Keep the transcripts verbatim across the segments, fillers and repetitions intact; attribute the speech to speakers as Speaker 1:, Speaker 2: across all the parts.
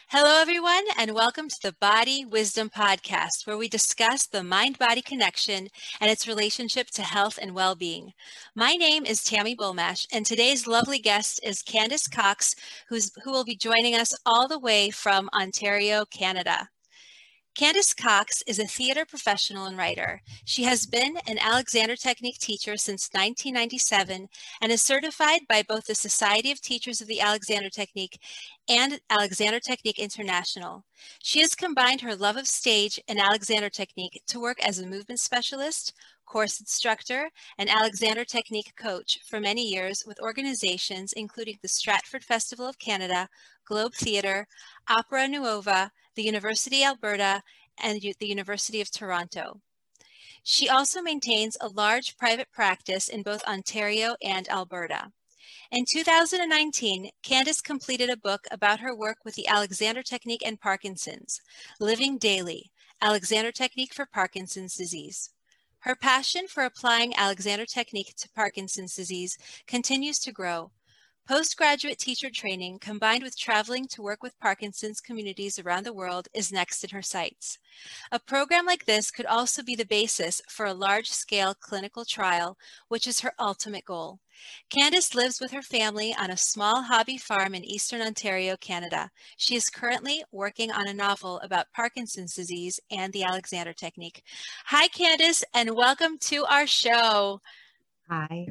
Speaker 1: Hello, everyone, and welcome to the Body Wisdom Podcast, where we discuss the mind-body connection and its relationship to health and well-being. My name is Tammy Bulmash, and today's lovely guest is Candace Cox, who's, who will be joining us all the way from Ontario, Canada. Candace Cox is a theater professional and writer. She has been an Alexander Technique teacher since nineteen ninety-seven and is certified by both the Society of Teachers of the Alexander Technique and Alexander Technique International. She has combined her love of stage and Alexander Technique to work as a movement specialist, course instructor, and Alexander Technique coach for many years with organizations including the Stratford Festival of Canada, Globe Theatre, Opera Nuova, the University of Alberta, and the University of Toronto. She also maintains a large private practice in both Ontario and Alberta. In two thousand nineteen, Candace completed a book about her work with the Alexander Technique and Parkinson's, Living Daily, Alexander Technique for Parkinson's Disease. Her passion for applying Alexander Technique to Parkinson's disease continues to grow. Postgraduate teacher training combined with traveling to work with Parkinson's communities around the world is next in her sights. A program like this could also be the basis for a large-scale clinical trial, which is her ultimate goal. Candace lives with her family on a small hobby farm in Eastern Ontario, Canada. She is currently working on a novel about Parkinson's disease and the Alexander Technique. Hi, Candace, and welcome to our show.
Speaker 2: Hi.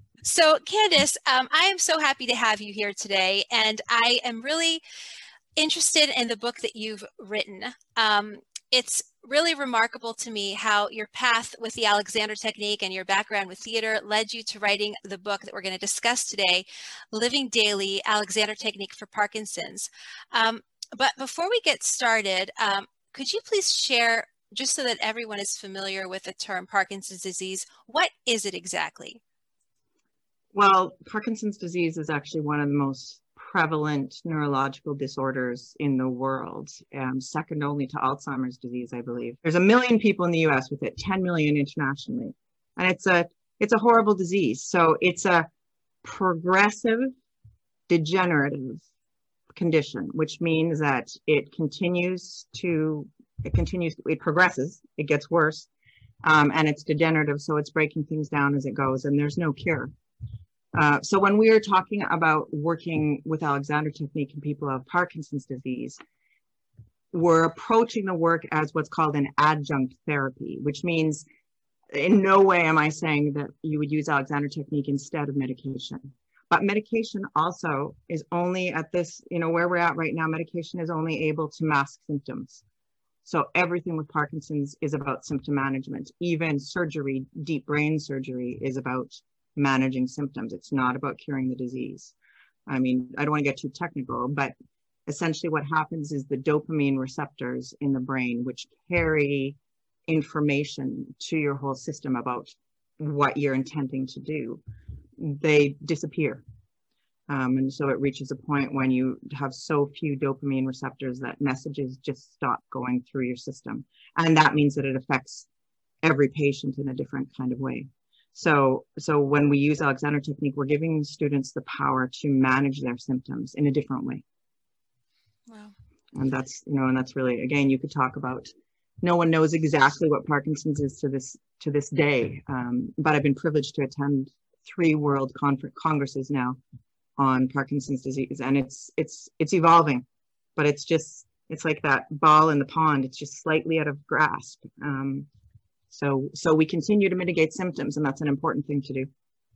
Speaker 1: So Candace, um, I am so happy to have you here today, and I am really interested in the book that you've written. Um, it's really remarkable to me how your path with the Alexander Technique and your background with theater led you to writing the book that we're going to discuss today, Living Daily, Alexander Technique for Parkinson's. Um, but before we get started, um, could you please share, just so that everyone is familiar with the term Parkinson's disease, what is it exactly?
Speaker 2: Well, Parkinson's disease is actually one of the most prevalent neurological disorders in the world, um, second only to Alzheimer's disease, I believe. There's a million people in the U S with it, ten million internationally. And it's a, it's a horrible disease. So it's a progressive degenerative condition, which means that it continues to, it continues, it progresses, it gets worse, um, and it's degenerative. So it's breaking things down as it goes, and there's no cure. Uh, so when we are talking about working with Alexander Technique in people who have Parkinson's disease, we're approaching the work as what's called an adjunct therapy, which means in no way am I saying that you would use Alexander Technique instead of medication. But medication also is only at this, you know, where we're at right now, medication is only able to mask symptoms. So everything with Parkinson's is about symptom management. Even surgery, deep brain surgery, is about managing symptoms. It's not about curing the disease. I mean, I don't want to get too technical, but essentially what happens is the dopamine receptors in the brain, which carry information to your whole system about what you're intending to do, they disappear. Um, and so it reaches a point when you have so few dopamine receptors that messages just stop going through your system. And that means that it affects every patient in a different kind of way. So, so when we use Alexander Technique, we're giving students the power to manage their symptoms in a different way.
Speaker 1: Wow.
Speaker 2: And that's, you know, and that's really, again, you could talk about, no one knows exactly what Parkinson's is to this, to this day. Um, but I've been privileged to attend three world conference congresses now on Parkinson's disease. And it's, it's, it's evolving, but it's just, it's like that ball in the pond. It's just slightly out of grasp. Um, So, so we continue to mitigate symptoms, and that's an important thing to do.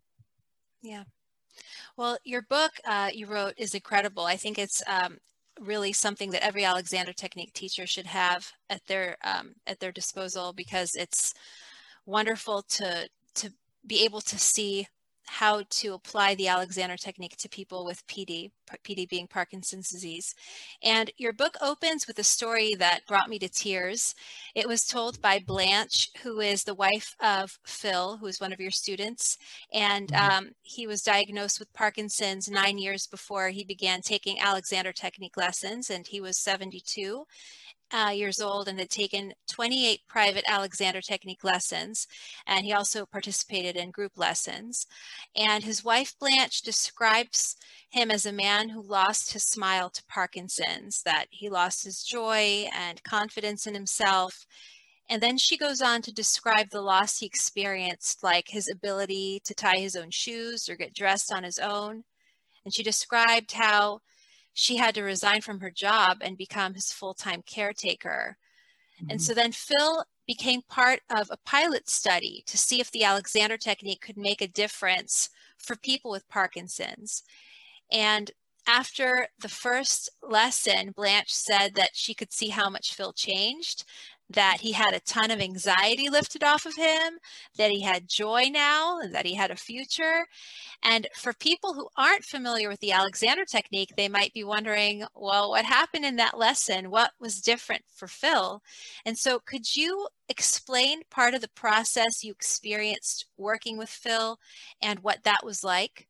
Speaker 1: Yeah. Well, your book uh, you wrote is incredible. I think it's um, really something that every Alexander Technique teacher should have at their um, at their disposal, because it's wonderful to to be able to see how to apply the Alexander Technique to people with P D, P D being Parkinson's disease. And your book opens with a story that brought me to tears. It was told by Blanche, who is the wife of Phil, who is one of your students. And um, he was diagnosed with Parkinson's nine years before he began taking Alexander Technique lessons, and he was seventy-two. uh, years old and had taken twenty-eight private Alexander Technique lessons. And he also participated in group lessons. And his wife, Blanche, describes him as a man who lost his smile to Parkinson's, that he lost his joy and confidence in himself. And then she goes on to describe the loss he experienced, like his ability to tie his own shoes or get dressed on his own. And she described how she had to resign from her job and become his full-time caretaker. Mm-hmm. And so then Phil became part of a pilot study to see if the Alexander Technique could make a difference for people with Parkinson's. And after the first lesson, Blanche said that she could see how much Phil changed, that he had a ton of anxiety lifted off of him, that he had joy now, and that he had a future. And for people who aren't familiar with the Alexander Technique, they might be wondering, well, what happened in that lesson? What was different for Phil? And so could you explain part of the process you experienced working with Phil and what that was like?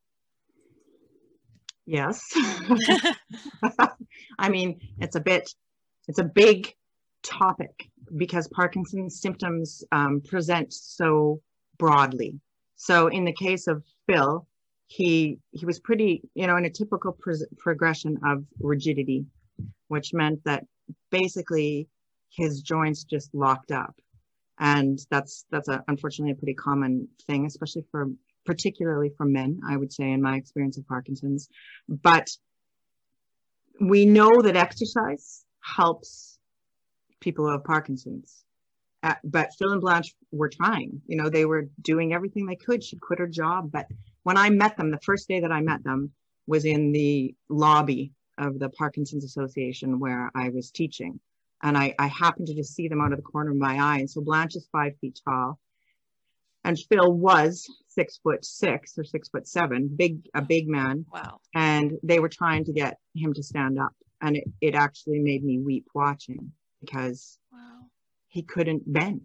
Speaker 2: Yes. I mean, it's a bit, it's a big topic because Parkinson's symptoms um, present so broadly. So in the case of Phil, he he was pretty, you know, in a typical pro progression of rigidity, which meant that basically his joints just locked up. And that's that's a, unfortunately a pretty common thing, especially for particularly for men, I would say, in my experience of Parkinson's. But we know that exercise helps people who have Parkinson's. Uh, but Phil and Blanche were trying, you know, they were doing everything they could. She'd quit her job. But when I met them, the first day that I met them was in the lobby of the Parkinson's Association where I was teaching. And I, I happened to just see them out of the corner of my eye. And so Blanche is five feet tall. And Phil was six foot six or six foot seven, big, a big man.
Speaker 1: Wow.
Speaker 2: And they were trying to get him to stand up. And it, it actually made me weep watching because wow. he couldn't bend.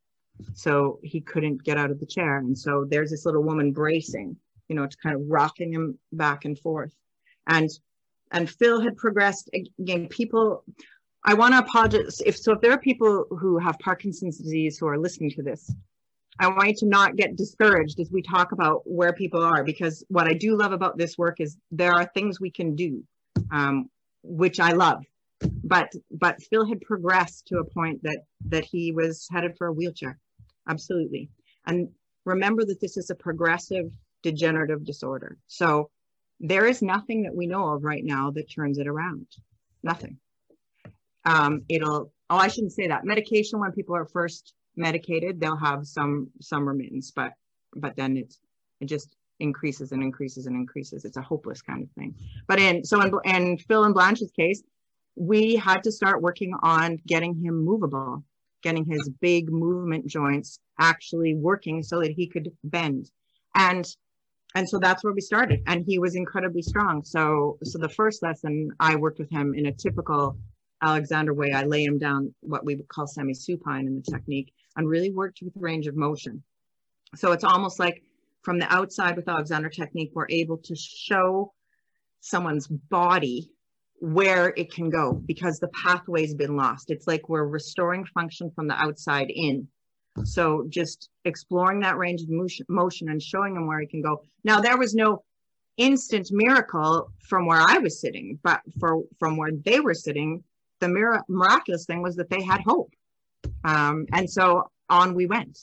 Speaker 2: So he couldn't get out of the chair. And so there's this little woman bracing, you know, to kind of rocking him back and forth. And, and Phil had progressed again. People, I want to apologize. If so, if there are people who have Parkinson's disease who are listening to this, I want you to not get discouraged as we talk about where people are, because what I do love about this work is there are things we can do, um, which I love. But but Phil had progressed to a point that that he was headed for a wheelchair. Absolutely. And remember that this is a progressive degenerative disorder. So there is nothing that we know of right now that turns it around. Nothing. Um, it'll, oh, I shouldn't say that. Medication, when people are first medicated, they'll have some some remittance, but but then it's it just increases and increases and increases. It's a hopeless kind of thing. But in so in, in Phil and Blanche's case, we had to start working on getting him movable, getting his big movement joints actually working so that he could bend. And and so that's where we started. And he was incredibly strong. So so the first lesson, I worked with him in a typical Alexander way. I lay him down what we would call semi-supine in the technique and really worked with range of motion. So it's almost like from the outside with Alexander Technique, we're able to show someone's body where it can go because the pathway's been lost. It's like we're restoring function from the outside in. So just exploring that range of motion, motion and showing them where it can go. Now, there was no instant miracle from where I was sitting, but for from where they were sitting, the mir miraculous thing was that they had hope. Um, and so on we went.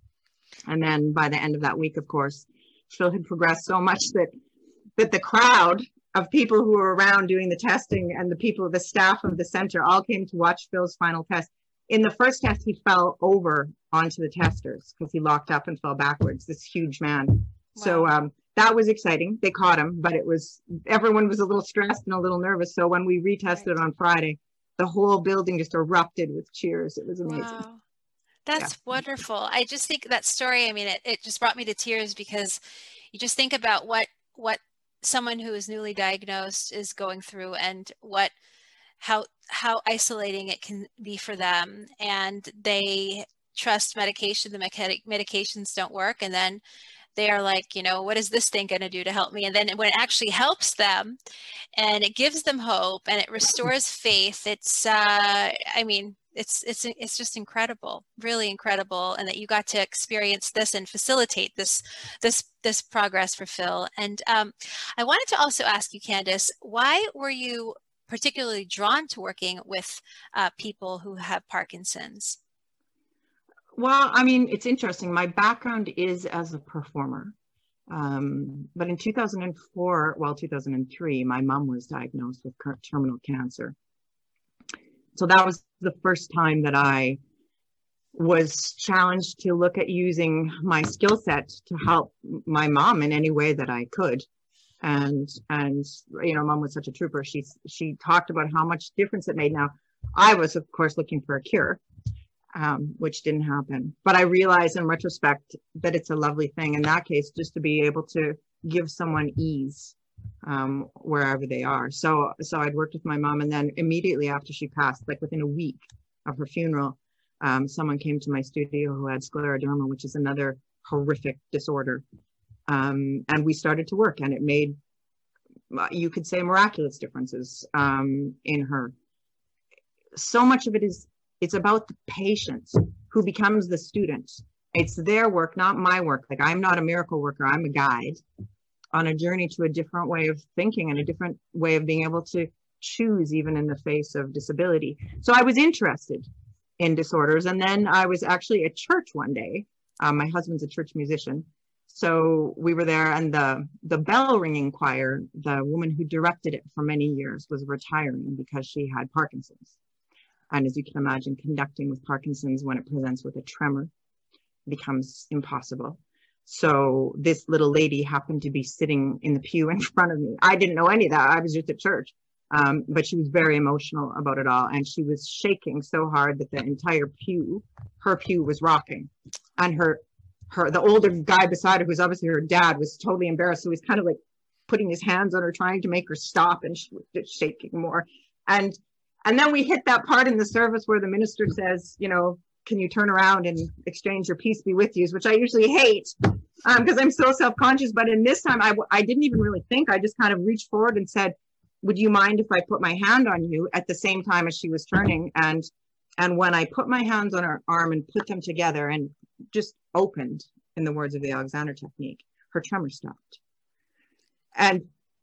Speaker 2: And then by the end of that week, of course, Phil had progressed so much that that the crowd of people who were around doing the testing and the people, the staff of the center all came to watch Phil's final test. In the first test, he fell over onto the testers because he locked up and fell backwards, this huge man. Wow. So um, that was exciting. They caught him, but it was, everyone was a little stressed and a little nervous. So when we retested right. on Friday, the whole building just erupted with cheers. It was amazing.
Speaker 1: Wow. That's
Speaker 2: yeah.
Speaker 1: wonderful. I just think that story, I mean, it, it just brought me to tears because you just think about what, what someone who is newly diagnosed is going through and what, how, how isolating it can be for them. And they trust medication, the medications don't work. And then they are like, you know, what is this thing going to do to help me? And then when it actually helps them and it gives them hope and it restores faith, it's, uh, I mean, it's, it's, it's just incredible, really incredible. And that you got to experience this and facilitate this, this, this progress for Phil. And um, I wanted to also ask you, Candace, why were you particularly drawn to working with uh, people who have Parkinson's?
Speaker 2: Well, I mean, it's interesting. My background is as a performer. Um, but in two thousand four, well, two thousand three, my mom was diagnosed with terminal cancer. So that was the first time that I was challenged to look at using my skill set to help my mom in any way that I could. And, and, you know, mom was such a trooper. She, she talked about how much difference it made. Now, I was, of course, looking for a cure, um, which didn't happen. But I realized in retrospect that it's a lovely thing in that case, just to be able to give someone ease um, wherever they are. So, so I'd worked with my mom, and then immediately after she passed, like within a week of her funeral, um, someone came to my studio who had scleroderma, which is another horrific disorder. Um, and we started to work, and it made, you could say, miraculous differences um, in her. So much of it is, it's about the patient who becomes the student. It's their work, not my work. Like, I'm not a miracle worker. I'm a guide on a journey to a different way of thinking and a different way of being able to choose, even in the face of disability. So I was interested in disorders. And then I was actually at church one day. Um, my husband's a church musician. So we were there, and the, the bell ringing choir, the woman who directed it for many years, was retiring because she had Parkinson's. And as you can imagine, conducting with Parkinson's, when it presents with a tremor, becomes impossible. So this little lady happened to be sitting in the pew in front of me. I didn't know any of that. I was just at church. Um, but she was very emotional about it all. And she was shaking so hard that the entire pew, her pew, was rocking. And her, her, the older guy beside her, who's obviously her dad, was totally embarrassed. So he's kind of like putting his hands on her, trying to make her stop. And she was just shaking more. And And then we hit that part in the service where the minister says, you know, can you turn around and exchange your peace be with yous, which I usually hate because um, I'm so self-conscious. But in this time, I, I didn't even really think. I just kind of reached forward and said, would you mind if I put my hand on you, at the same time as she was turning? And, and when I put my hands on her arm and put them together and just opened, in the words of the Alexander technique, her tremor stopped. And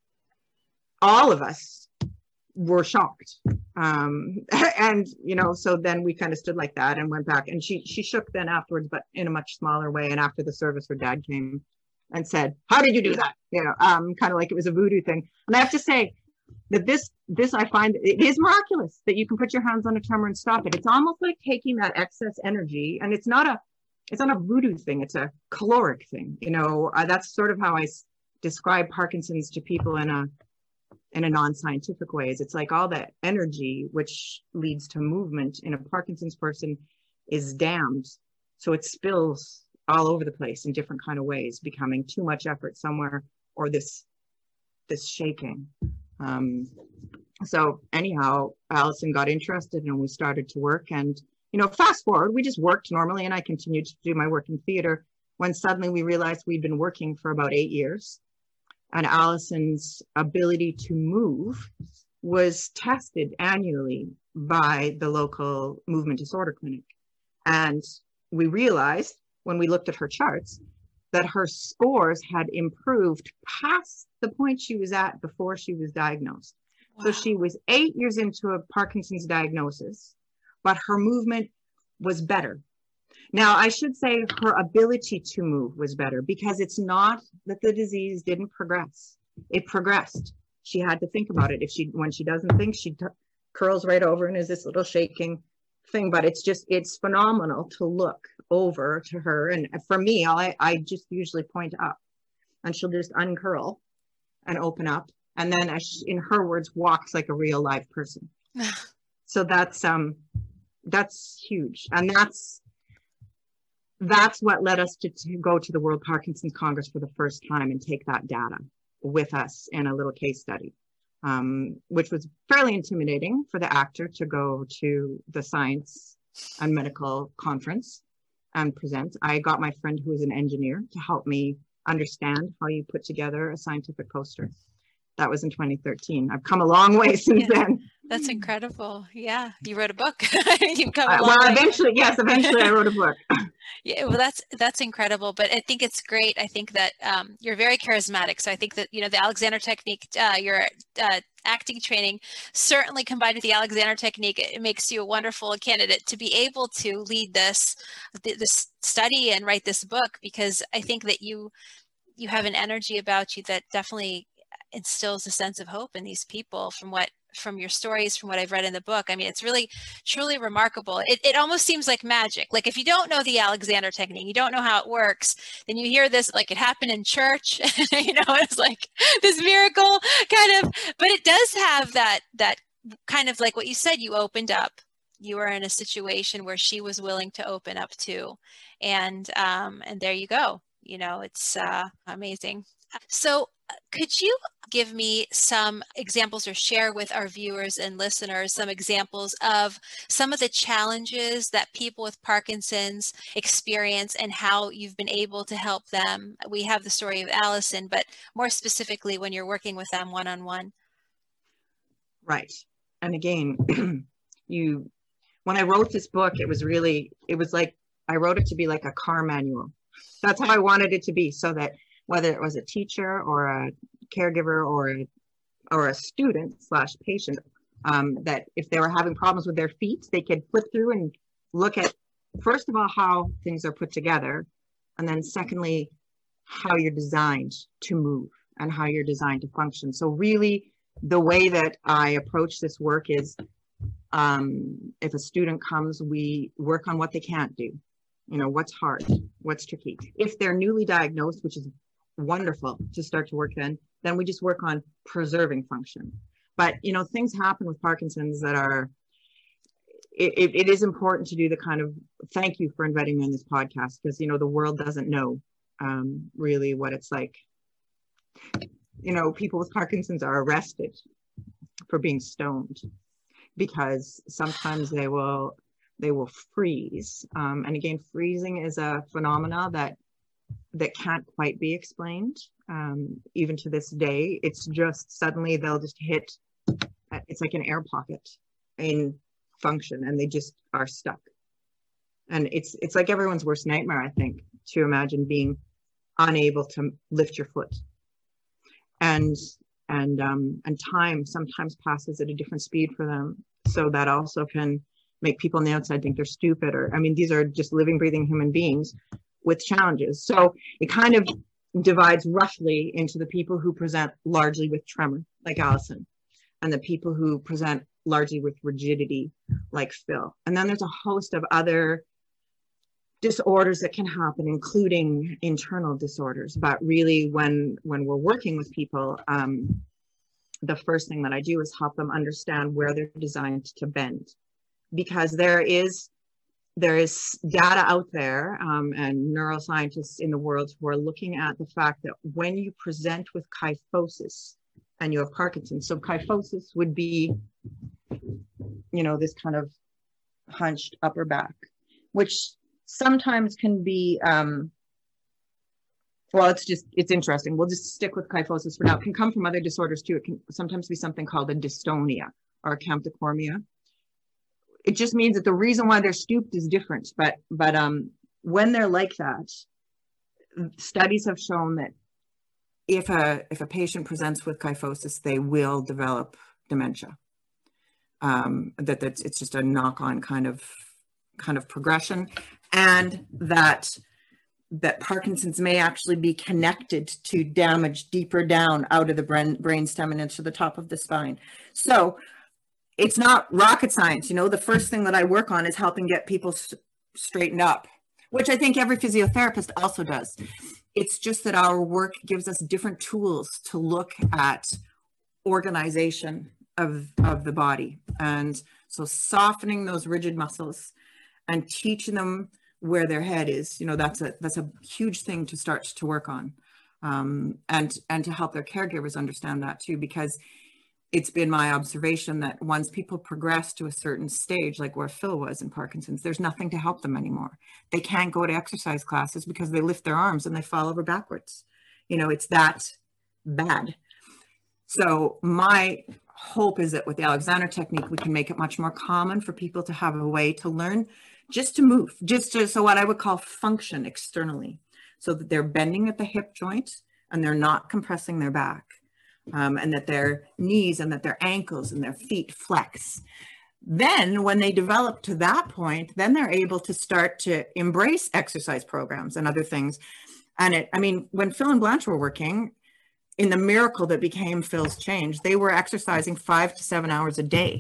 Speaker 2: all of us were shocked. Um, and, you know, so then we kind of stood like that and went back, and she, she shook then afterwards, but in a much smaller way. And after the service, her dad came and said, how did you do that? You know, um, kind of like it was a voodoo thing. And I have to say that this, this, I find it is miraculous that you can put your hands on a tremor and stop it. It's almost like taking that excess energy, and it's not a, it's not a voodoo thing. It's a caloric thing. You know, uh, that's sort of how I s- describe Parkinson's to people in a, in a non-scientific ways. It's like all that energy, which leads to movement in a Parkinson's person, is damned. So it spills all over the place in different kind of ways, becoming too much effort somewhere, or this, this shaking. Um, so anyhow, Allison got interested and we started to work, and, you know, fast forward, we just worked normally, and I continued to do my work in theater when suddenly we realized we'd been working for about eight years. And Allison's ability to move was tested annually by the local movement disorder clinic. And we realized when we looked at her charts that her scores had improved past the point she was at before she was diagnosed. Wow. So she was eight years into a Parkinson's diagnosis, but her movement was better. Now, I should say her ability to move was better, because it's not that the disease didn't progress. It progressed. She had to think about it. If she, when she doesn't think, she t- curls right over and is this little shaking thing. But it's just, it's phenomenal to look over to her. And for me, I, I just usually point up, and she'll just uncurl and open up. And then, as she, in her words, walks like a real live person. So that's, um, that's huge. And that's, That's what led us to, to go to the World Parkinson's Congress for the first time and take that data with us in a little case study, um, which was fairly intimidating for the actor to go to the science and medical conference and present. I got my friend who is an engineer to help me understand how you put together a scientific poster. That was in twenty thirteen. I've come a long way since
Speaker 1: yeah,
Speaker 2: then.
Speaker 1: That's incredible. Yeah, you wrote a book. You've come a
Speaker 2: Uh,
Speaker 1: long
Speaker 2: well,
Speaker 1: way.
Speaker 2: eventually, yes, eventually I wrote a book.
Speaker 1: Yeah, well, that's that's incredible. But I think it's great. I think that um, you're very charismatic. So I think that, you know, the Alexander technique, uh, your uh, acting training, certainly combined with the Alexander technique, it makes you a wonderful candidate to be able to lead this this study and write this book, because I think that you you have an energy about you that definitely instills a sense of hope in these people from what from your stories, from what I've read in the book. I mean, it's really, truly remarkable. It, it almost seems like magic. Like if you don't know the Alexander technique, you don't know how it works, then you hear this, like it happened in church, you know, it's like this miracle kind of, but it does have that, that kind of like what you said, you opened up. You were in a situation where she was willing to open up to, and, um, and there you go. You know, it's uh, amazing. So could you give me some examples or share with our viewers and listeners some examples of some of the challenges that people with Parkinson's experience and how you've been able to help them? We have the story of Allison, but more specifically when you're working with them one-on-one.
Speaker 2: Right. And again, you, when I wrote this book, it was really, it was like, I wrote it to be like a car manual. That's how I wanted it to be, so that whether it was a teacher or a caregiver or a, or a student slash patient, um, that if they were having problems with their feet, they could flip through and look at, first of all, how things are put together. And then secondly, how you're designed to move and how you're designed to function. So really the way that I approach this work is, um, if a student comes, we work on what they can't do. You know, what's hard, what's tricky. If they're newly diagnosed, which is wonderful to start to work then, then we just work on preserving function. But, you know, things happen with Parkinson's that are, it, it, it is important to do the kind of, thank you for inviting me on this podcast, because, you know, the world doesn't know um, really what it's like. You know, people with Parkinson's are arrested for being stoned, because sometimes they will, they will freeze. Um, and again, freezing is a phenomena that that can't quite be explained. Um, even to this day, it's just suddenly they'll just hit, it's like an air pocket in function, and they just are stuck. And it's it's like everyone's worst nightmare, I think, to imagine being unable to lift your foot. And and um, and time sometimes passes at a different speed for them, so that also can make people on the outside think they're stupid. Or, I mean, these are just living, breathing human beings with challenges. So it kind of divides roughly into the people who present largely with tremor, like Allison, and the people who present largely with rigidity, like Phil. And then there's a host of other disorders that can happen, including internal disorders. But really, when, when we're working with people, um, the first thing that I do is help them understand where they're designed to bend. Because there is there is data out there, um, and neuroscientists in the world who are looking at the fact that when you present with kyphosis and you have Parkinson's, so kyphosis would be, you know, this kind of hunched upper back, which sometimes can be, um, well, it's just, it's interesting. We'll just stick with kyphosis for now. It can come from other disorders too. It can sometimes be something called a dystonia or a camptocormia. It just means that the reason why they're stooped is different. But but um, when they're like that, studies have shown that if a if a patient presents with kyphosis, they will develop dementia. Um, that that's it's just a knock-on kind of kind of progression, and that that Parkinson's may actually be connected to damage deeper down out of the brain brainstem and into the top of the spine. So it's not rocket science. You know, the first thing that I work on is helping get people st- straightened up, which I think every physiotherapist also does. It's just that our work gives us different tools to look at organization of, of the body. And so softening those rigid muscles and teaching them where their head is, you know, that's a, that's a huge thing to start to work on. Um, and, and to help their caregivers understand that too, because it's been my observation that once people progress to a certain stage, like where Phil was in Parkinson's, there's nothing to help them anymore. They can't go to exercise classes because they lift their arms and they fall over backwards. You know, it's that bad. So my hope is that with the Alexander technique, we can make it much more common for people to have a way to learn just to move, just to, so what I would call function externally, so that they're bending at the hip joints and they're not compressing their back, um, and that their knees and that their ankles and their feet flex. Then when they develop to that point, then they're able to start to embrace exercise programs and other things. And it, I mean, when Phil and Blanche were working, in the miracle that became Phil's change, they were exercising five to seven hours a day,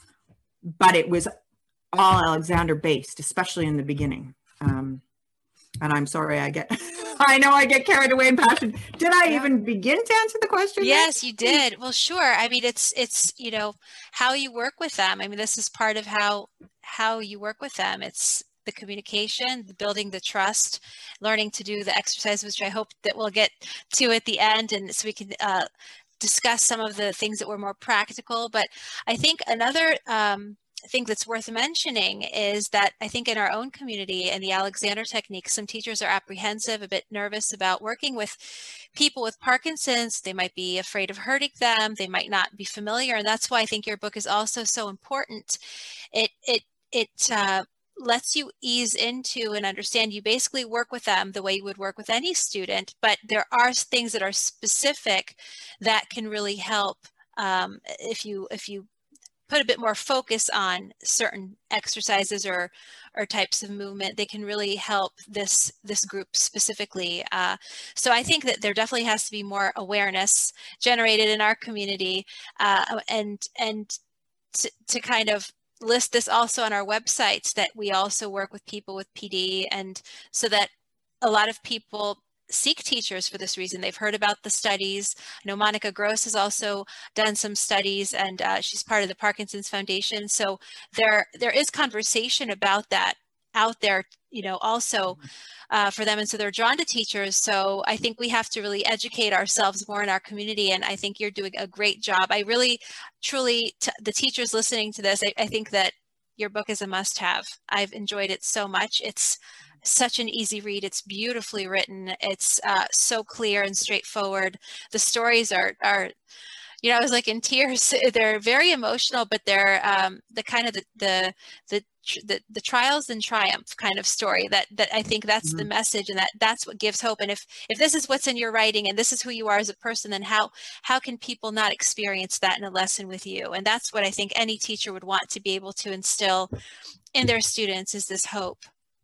Speaker 2: but it was all Alexander based, especially in the beginning. Um, and I'm sorry, I get, I know I get carried away in passion. Did I
Speaker 1: Yeah.
Speaker 2: even begin to answer the question?
Speaker 1: Yes, you did. Well, sure. I mean, it's, it's, you know, how you work with them. I mean, this is part of how, how you work with them. It's the communication, the building the trust, learning to do the exercise, which I hope that we'll get to at the end. And so we can uh, discuss some of the things that were more practical. But I think another um, thing that's worth mentioning is that I think in our own community and the Alexander technique, some teachers are apprehensive, a bit nervous about working with people with Parkinson's. They might be afraid of hurting them. They might not be familiar. And that's why I think your book is also so important. It, it, it, uh, lets you ease into and understand. You basically work with them the way you would work with any student, but there are things that are specific that can really help um, if you if you put a bit more focus on certain exercises or or types of movement. They can really help this this group specifically. Uh, so I think that there definitely has to be more awareness generated in our community, uh, and and to, to kind of list this also on our websites, that we also work with people with P D, and so that a lot of people seek teachers for this reason. They've heard about the studies. I know Monica Gross has also done some studies, and uh, she's part of the Parkinson's Foundation. So there there is conversation about that out there, you know, also uh, for them. And so they're drawn to teachers. So I think we have to really educate ourselves more in our community. And I think you're doing a great job. I really, truly, t- the teachers listening to this, I, I think that your book is a must-have. I've enjoyed it so much. It's such an easy read. It's beautifully written. It's uh, so clear and straightforward. The stories are, are, you know, I was like in tears. They're very emotional, but they're um, the kind of the, the, the, the, the trials and triumph kind of story that, that I think that's mm-hmm. the message, and that that's what gives hope. And if, if this is what's in your writing and this is who you are as a person, then how, how can people not experience that in a lesson with you? And that's what I think any teacher would want to be able to instill in their students, is this hope.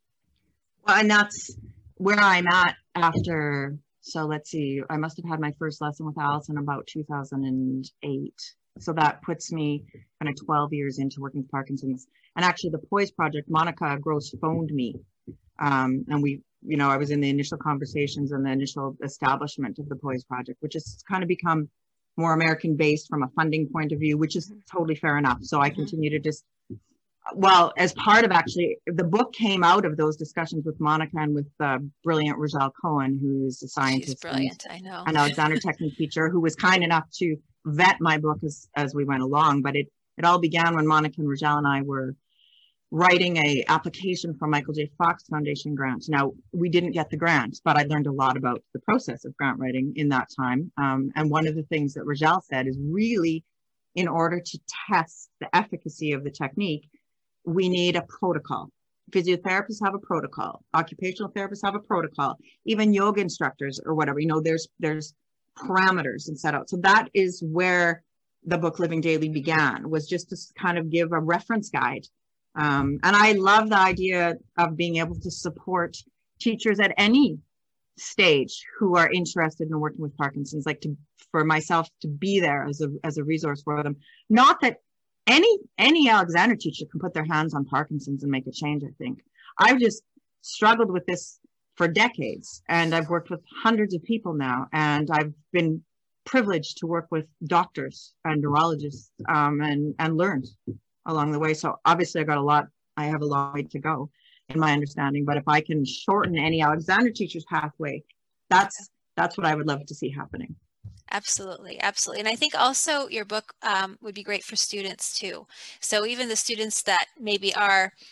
Speaker 2: Well, and that's where I'm at after, so let's see, I must have had my first lesson with Alice in about two thousand eight. So that puts me kind of twelve years into working with Parkinson's. And actually the Poise Project, Monica Gross phoned me. Um, and we, you know, I was in the initial conversations and the initial establishment of the Poise Project, which has kind of become more American based from a funding point of view, which is totally fair enough. So I continue to just, well, as part of actually, the book came out of those discussions with Monica and with the uh, brilliant Rajal Cohen, who's a scientist.
Speaker 1: She's brilliant, I know.
Speaker 2: An Alexander technique teacher who was kind enough to vet my book as, as we went along. But it, it all began when Monica and Rajal and I were writing a application for Michael J. Fox Foundation grant. Now, we didn't get the grant, but I learned a lot about the process of grant writing in that time. Um, and one of the things that Rajal said is really, in order to test the efficacy of the technique, we need a protocol. Physiotherapists have a protocol. Occupational therapists have a protocol. Even yoga instructors or whatever, you know, there's there's parameters and set out. So that is where the book Living Daily began, was just to kind of give a reference guide. Um, and I love the idea of being able to support teachers at any stage who are interested in working with Parkinson's, like to, for myself to be there as a, as a resource for them. Not that any, any Alexander teacher can put their hands on Parkinson's and make a change, I think. I've just struggled with this for decades, and I've worked with hundreds of people now, and I've been privileged to work with doctors and neurologists um, and, and learned along the way. So obviously I got a lot, I have a long way to go in my understanding, but if I can shorten any Alexander teacher's pathway, that's, that's what I would love to see happening.
Speaker 1: Absolutely. Absolutely. And I think also your book um, would be great for students too. So even the students that maybe are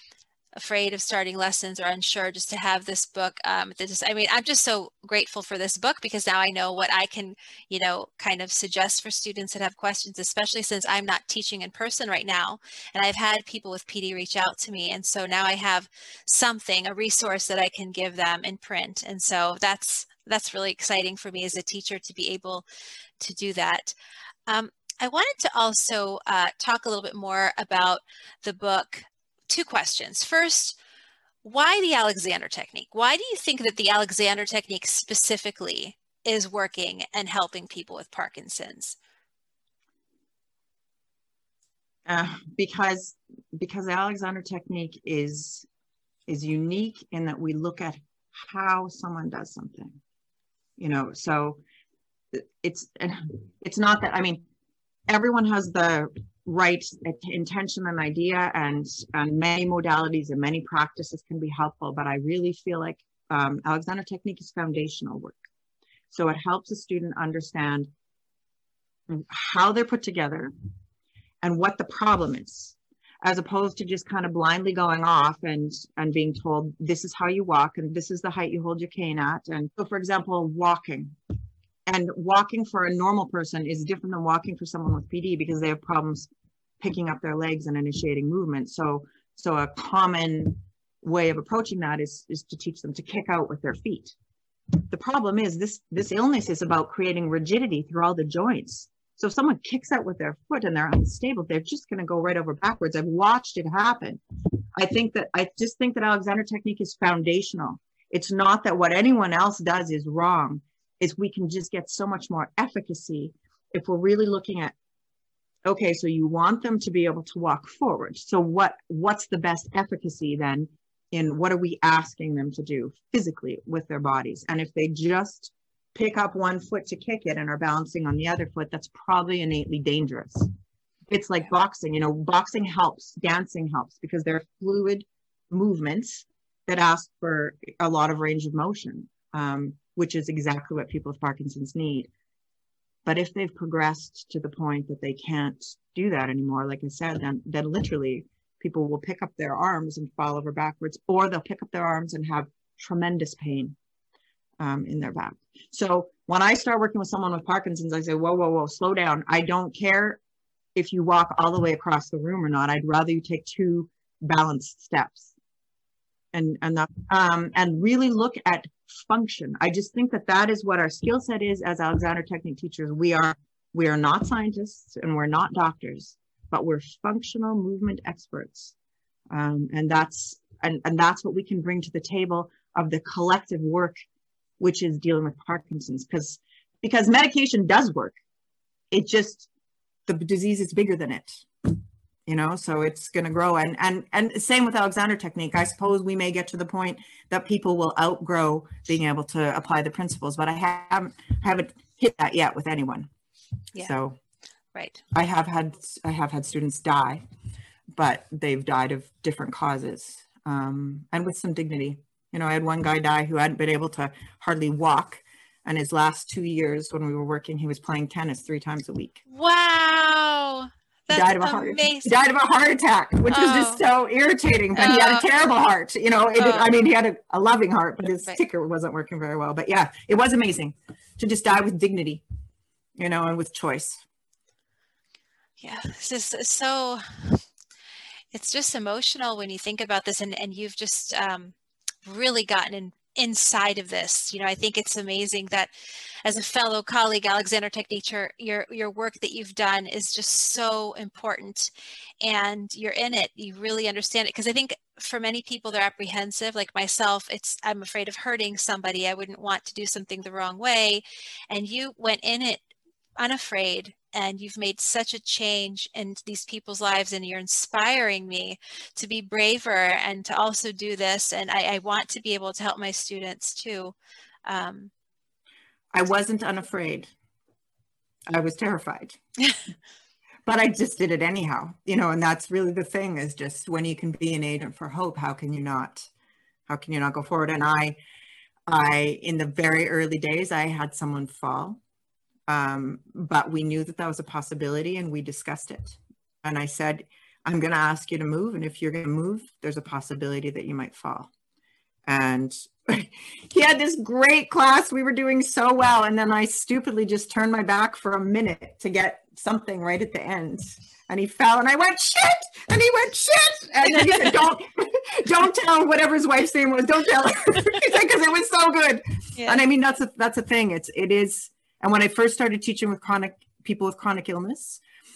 Speaker 1: afraid of starting lessons or unsure, just to have this book. Um, this, I mean, I'm just so grateful for this book, because now I know what I can, you know, kind of suggest for students that have questions, especially since I'm not teaching in person right now. And I've had people with P D reach out to me. And so now I have something, a resource that I can give them in print. And so that's, that's really exciting for me as a teacher to be able to do that. Um, I wanted to also uh, talk a little bit more about the book. Two questions. First, why the Alexander Technique? Why do you think that the Alexander Technique specifically is working and helping people with Parkinson's?
Speaker 2: Uh, because because the Alexander Technique is is unique in that we look at how someone does something. You know, so it's it's not that, I mean, everyone has the right intention and idea, and, and many modalities and many practices can be helpful, but I really feel like um, Alexander Technique is foundational work. So it helps a student understand how they're put together and what the problem is, as opposed to just kind of blindly going off and, and being told, this is how you walk, and this is the height you hold your cane at. And so, for example, walking. And walking for a normal person is different than walking for someone with P D, because they have problems picking up their legs and initiating movement. So, so a common way of approaching that is, is to teach them to kick out with their feet. The problem is this, this illness is about creating rigidity through all the joints. So if someone kicks out with their foot and they're unstable, they're just going to go right over backwards. I've watched it happen. I think that, I just think that Alexander Technique is foundational. It's not that what anyone else does is wrong. Is we can just get so much more efficacy if we're really looking at, okay, so you want them to be able to walk forward. So what, what's the best efficacy then in what are we asking them to do physically with their bodies? And if they just pick up one foot to kick it and are balancing on the other foot, that's probably innately dangerous. It's like boxing, you know, boxing helps, dancing helps, because they're fluid movements that ask for a lot of range of motion. Um, which is exactly what people with Parkinson's need. But if they've progressed to the point that they can't do that anymore, like I said, then, then literally people will pick up their arms and fall over backwards, or they'll pick up their arms and have tremendous pain um, in their back. So when I start working with someone with Parkinson's, I say, whoa, whoa, whoa, slow down. I don't care if you walk all the way across the room or not. I'd rather you take two balanced steps. And, and, that, um, and really look at function. I just think that that is what our skill set is as Alexander Technique teachers. We are, we are not scientists and we're not doctors, but we're functional movement experts. Um, and that's, and, and that's what we can bring to the table of the collective work, which is dealing with Parkinson's, because, because medication does work. It just, the disease is bigger than it. You know, so it's going to grow. And, and, and same with Alexander Technique. I suppose we may get to the point that people will outgrow being able to apply the principles, but I haven't, haven't hit that yet with anyone. Yeah. So
Speaker 1: right.
Speaker 2: I have had, I have had students die, but they've died of different causes, um, and with some dignity. You know, I had one guy die who hadn't been able to hardly walk. And his last two years when we were working, he was playing tennis three times a week.
Speaker 1: Wow.
Speaker 2: He died of a heart. He died of a heart attack, which oh. was just so irritating. But oh. he had a terrible heart. You know, it, oh. I mean, he had a, a loving heart, but his right. ticker wasn't working very well. But yeah, it was amazing to just die with dignity, you know, and with choice.
Speaker 1: Yeah, it's just so. It's just emotional when you think about this, and and you've just um, really gotten in. inside of this. You know, I think it's amazing that as a fellow colleague, Alexander Technique, your, your, your work that you've done is just so important, and you're in it. You really understand it. Because I think for many people, they're apprehensive, like myself. It's, I'm afraid of hurting somebody. I wouldn't want to do something the wrong way. And you went in it unafraid, and you've made such a change in these people's lives, and you're inspiring me to be braver and to also do this. And I, I want to be able to help my students too. Um,
Speaker 2: I wasn't unafraid. I was terrified, but I just did it anyhow, you know, and that's really the thing, is just when you can be an agent for hope, how can you not, how can you not go forward? And I, I, in the very early days, I had someone fall. Um, but we knew that that was a possibility, and we discussed it. And I said,
Speaker 3: I'm going to ask you to move. And if you're going to move, there's a possibility that you might fall. And he had this great class. We were doing so well. And then I stupidly just turned my back for a minute to get something right at the end. And he fell and I went, shit. And he went, shit. And then he said, don't, don't tell whatever his wife's name was. Don't tell her. He said, because it was so good. Yeah. And I mean, that's a, that's a thing. It's, it is. And when I first started teaching with chronic people with chronic illness,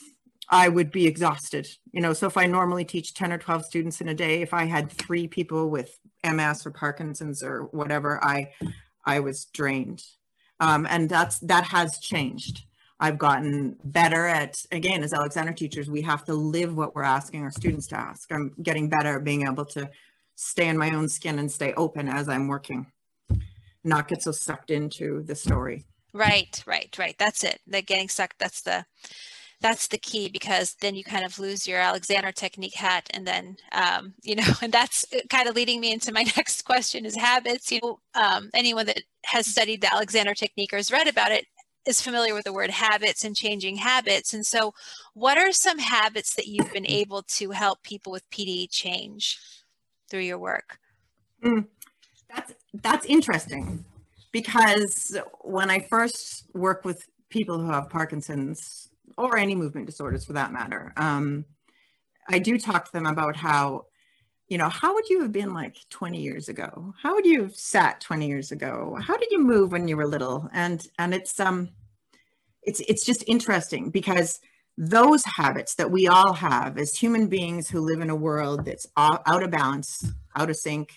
Speaker 3: I would be exhausted. You know, so if I normally teach ten or twelve students in a day, if I had three people with M S or Parkinson's or whatever, I, I was drained. Um, and that's, that has changed. I've gotten better at, again, as Alexander teachers, we have to live what we're asking our students to ask. I'm getting better at being able to stay in my own skin and stay open as I'm working, not get so sucked into the story.
Speaker 1: Right, right, right. That's it. The getting sucked, that's the, that's the key, because then you kind of lose your Alexander technique hat. And then, um, you know, and that's kind of leading me into my next question is habits. You know, um, anyone that has studied the Alexander technique or has read about it is familiar with the word habits and changing habits. And so what are some habits that you've been able to help people with P D change through your work?
Speaker 3: Mm, that's, that's interesting, because when I first work with people who have Parkinson's or any movement disorders for that matter, um, I do talk to them about how, you know, how would you have been like twenty years ago? How would you have sat twenty years ago? How did you move when you were little? And, and it's, um, it's, it's just interesting, because those habits that we all have as human beings who live in a world that's out of balance, out of sync,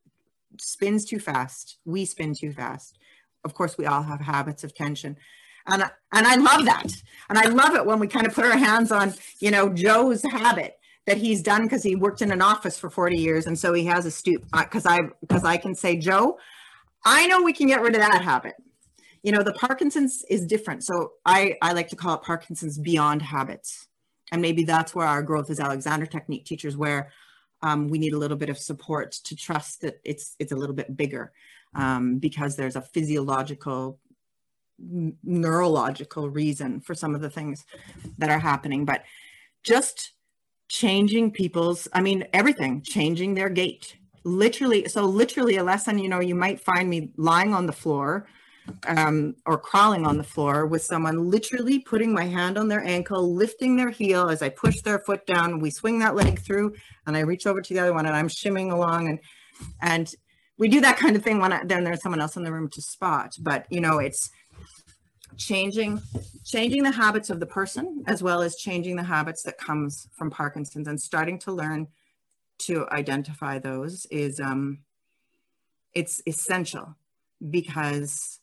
Speaker 3: spins too fast. We spin too fast. Of course, we all have habits of tension. And, and I love that. And I love it when we kind of put our hands on, you know, Joe's habit that he's done because he worked in an office for forty years. And so he has a stoop, because I, because I can say, Joe, I know we can get rid of that habit. You know, the Parkinson's is different. So I, I like to call it Parkinson's beyond habits. And maybe that's where our growth as Alexander technique teachers, where um, we need a little bit of support to trust that it's, it's a little bit bigger, um, because there's a physiological, neurological reason for some of the things that are happening. But just changing people's, I mean, everything, changing their gait, literally. So literally a lesson, you know, you might find me lying on the floor um, or crawling on the floor with someone, literally putting my hand on their ankle, lifting their heel as I push their foot down. We swing that leg through and I reach over to the other one and I'm shimming along. And, and we do that kind of thing when I, then there's someone else in the room to spot. But, you know, it's changing, changing the habits of the person, as well as changing the habits that comes from Parkinson's, and starting to learn to identify those is, um, it's essential, because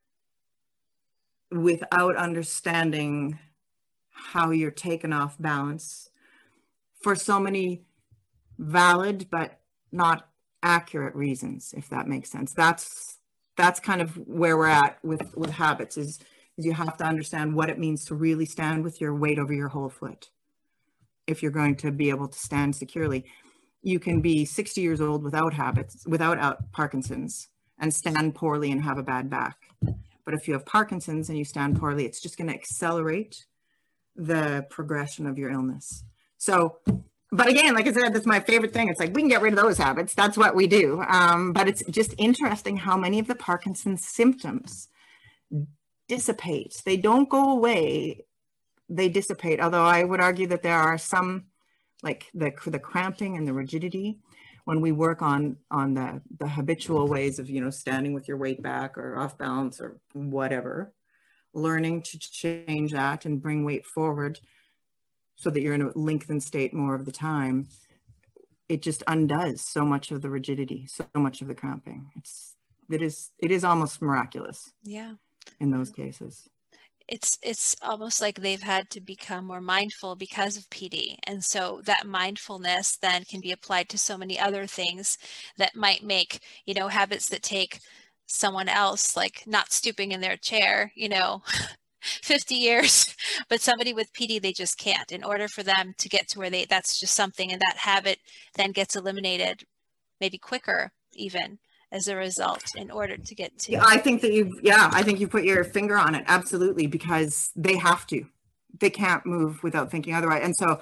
Speaker 3: without understanding how you're taken off balance for so many valid but not accurate reasons, if that makes sense. That's that's kind of where we're at with with habits, is, is you have to understand what it means to really stand with your weight over your whole foot if you're going to be able to stand securely. You can be sixty years old without habits, without Parkinson's, and stand poorly and have a bad back. But if you have Parkinson's and you stand poorly, it's just going to accelerate the progression of your illness. So, but again, like I said, that's my favorite thing. It's like, we can get rid of those habits. That's what we do. Um, but it's just interesting how many of the Parkinson's symptoms dissipate. They don't go away. They dissipate. Although I would argue that there are some, like the, the cramping and the rigidity, when we work on on the the habitual ways of, you know, standing with your weight back or off balance or whatever, learning to change that and bring weight forward so that you're in a lengthened state more of the time, it just undoes so much of the rigidity, so much of the cramping. It's it is it is almost miraculous.
Speaker 1: Yeah.
Speaker 3: In those cases.
Speaker 1: It's it's almost like they've had to become more mindful because of P D. And so that mindfulness then can be applied to so many other things that might make, you know, habits that take someone else, like not stooping in their chair, you know, fifty years, but somebody with P D, they just can't. In order for them to get to where they, that's just something, and that habit then gets eliminated maybe quicker even, as a result, in order to get to.
Speaker 3: I think that you, yeah, I think you put your finger on it. Absolutely. Because they have to, they can't move without thinking otherwise. And so,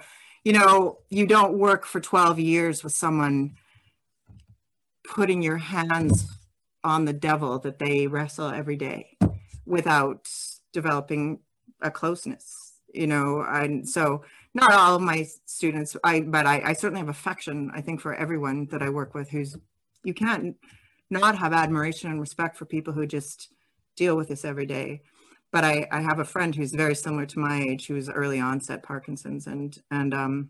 Speaker 3: you know, you don't work for twelve years with someone putting your hands on the devil that they wrestle every day without developing a closeness, you know. And so not all of my students, I, but I, I certainly have affection, I think, for everyone that I work with who's, you can't not have admiration and respect for people who just deal with this every day. But I, I have a friend who's very similar to my age, who's early onset Parkinson's, and, and um,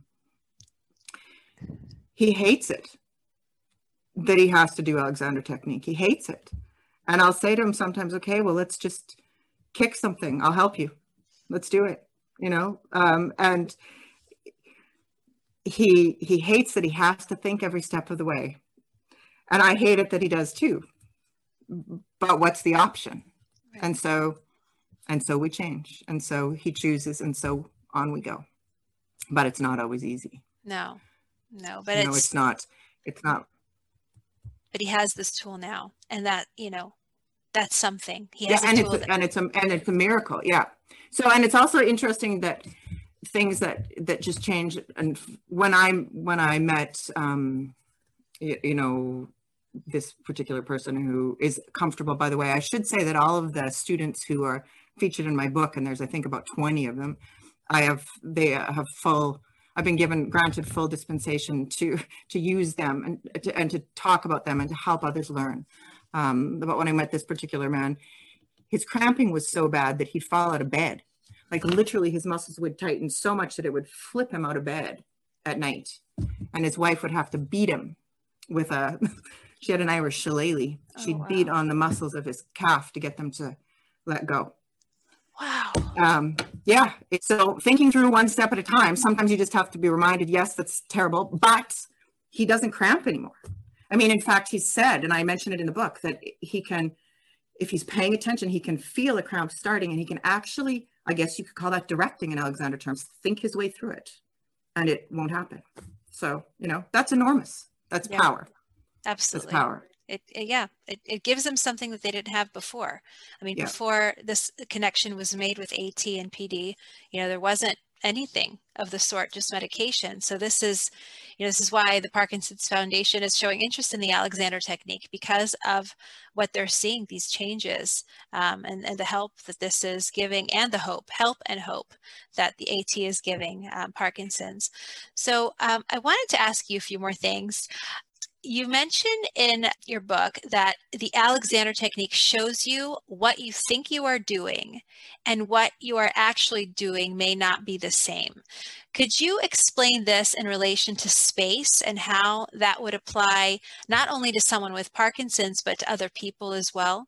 Speaker 3: he hates it that he has to do Alexander Technique. He hates it. And I'll say to him sometimes, okay, well, let's just kick something. I'll help you. Let's do it, you know? Um, and he, he hates that he has to think every step of the way. And I hate it that he does too. But what's the option? Right. And so, and so we change. And so he chooses, and so on we go. But it's not always easy.
Speaker 1: No, no, but
Speaker 3: you
Speaker 1: it's,
Speaker 3: know, it's not, it's not.
Speaker 1: But he has this tool now, and that, you know, that's something. He
Speaker 3: Yeah,
Speaker 1: has a
Speaker 3: and
Speaker 1: tool
Speaker 3: it's a,
Speaker 1: that-
Speaker 3: and it's a and it's a miracle. Yeah. So, and it's also interesting that things that that just change. And when I when I met, um, you, you know, this particular person who is comfortable. By the way, I should say that all of the students who are featured in my book, and there's I think about twenty of them, I have they have full. I've been given granted full dispensation to to use them and to, and to talk about them and to help others learn. Um, but when I met this particular man, his cramping was so bad that he'd fall out of bed. Like literally his muscles would tighten so much that it would flip him out of bed at night. And his wife would have to beat him with a, she had an Irish shillelagh. She'd oh, wow. beat on the muscles of his calf to get them to let go.
Speaker 1: Wow.
Speaker 3: Um, yeah. So thinking through one step at a time, sometimes you just have to be reminded, yes, that's terrible, but he doesn't cramp anymore. I mean, in fact, he said, and I mentioned it in the book, that he can, if he's paying attention, he can feel a cramp starting, and he can actually, I guess you could call that directing in Alexander terms, think his way through it, and it won't happen. So, you know, that's enormous. That's yeah, power.
Speaker 1: Absolutely.
Speaker 3: That's power.
Speaker 1: It, it, yeah, it, it gives them something that they didn't have before. I mean, yeah. before this connection was made with AT and P D, you know, there wasn't anything of the sort, just medication. So this is, you know, this is why the Parkinson's Foundation is showing interest in the Alexander Technique, because of what they're seeing, these changes, um, and, and the help that this is giving, and the hope, help and hope that the AT is giving um, Parkinson's. So um, I wanted to ask you a few more things. You mentioned in your book that the Alexander Technique shows you what you think you are doing, and what you are actually doing may not be the same. Could you explain this in relation to space and how that would apply not only to someone with Parkinson's, but to other people as well?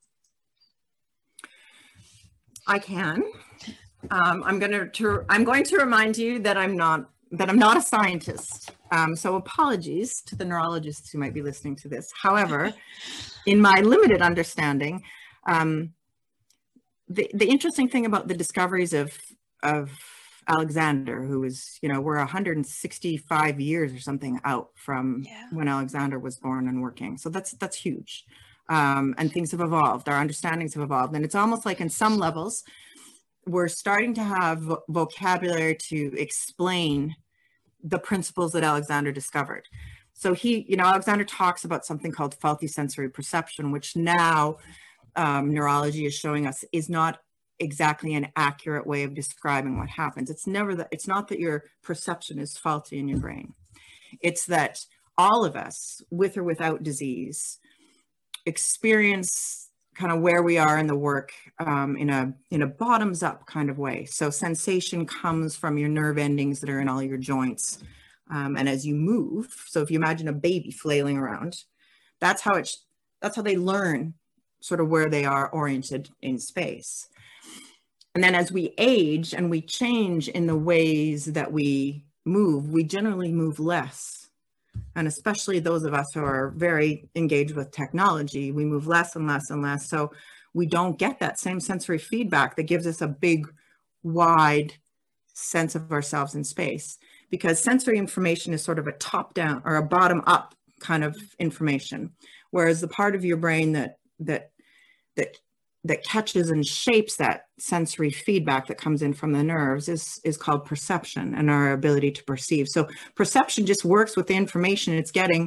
Speaker 3: I can. Um, I'm going to, I'm going to remind you that I'm not that I'm not a scientist. Um, so apologies to the neurologists who might be listening to this. However, in my limited understanding, um, the, the interesting thing about the discoveries of, of Alexander, who was, you know, we're one hundred sixty-five years or something out from yeah. when Alexander was born and working. So that's, that's huge. Um, and things have evolved. Our understandings have evolved. And it's almost like in some levels, we're starting to have vocabulary to explain the principles that Alexander discovered. So he, you know, Alexander talks about something called faulty sensory perception, which now um, neurology is showing us is not exactly an accurate way of describing what happens. It's never that, it's not that your perception is faulty in your brain. It's that all of us, with or without disease, experience kind of where we are in the work um, in a in a bottoms up kind of way. So sensation comes from your nerve endings that are in all your joints. Um, and as you move, so if you imagine a baby flailing around, that's how it, that's how they learn sort of where they are oriented in space. And then as we age and we change in the ways that we move, we generally move less. And especially those of us who are very engaged with technology, we move less and less and less. So we don't get that same sensory feedback that gives us a big, wide sense of ourselves in space. Because sensory information is sort of a top-down or a bottom-up kind of information. Whereas the part of your brain that, that, that that catches and shapes that sensory feedback that comes in from the nerves is, is called perception, and our ability to perceive. So perception just works with the information it's getting